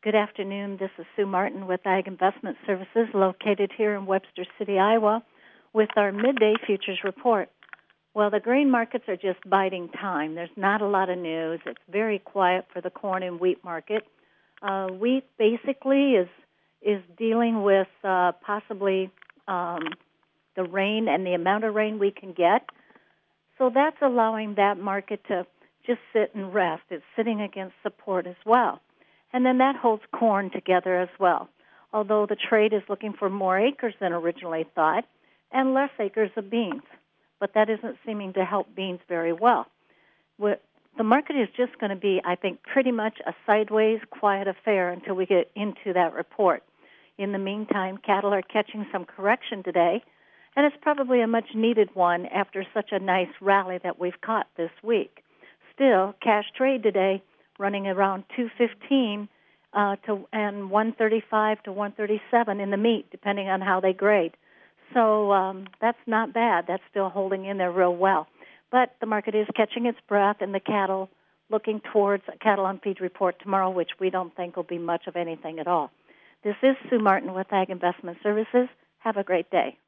Good afternoon. This is Sue Martin with Ag Investment Services located here in Webster City, Iowa, with our midday futures report. Well, the grain markets are just biding time. There's not a lot of news. It's very quiet for the corn and wheat market. Wheat basically is dealing with possibly the rain and the amount of rain we can get. So that's allowing that market to just sit and rest. It's sitting against support as well. And then that holds corn together as well, although the trade is looking for more acres than originally thought and less acres of beans. But that isn't seeming to help beans very well. The market is just going to be, I think, pretty much a sideways, quiet affair until we get into that report. In the meantime, cattle are catching some correction today, and it's probably a much-needed one after such a nice rally that we've caught this week. Still, cash trade today running around 215 and 135 to 137 in the meat, depending on how they grade. So that's not bad. That's still holding in there real well. But the market is catching its breath, and the cattle looking towards a cattle on feed report tomorrow, which we don't think will be much of anything at all. This is Sue Martin with Ag Investment Services. Have a great day.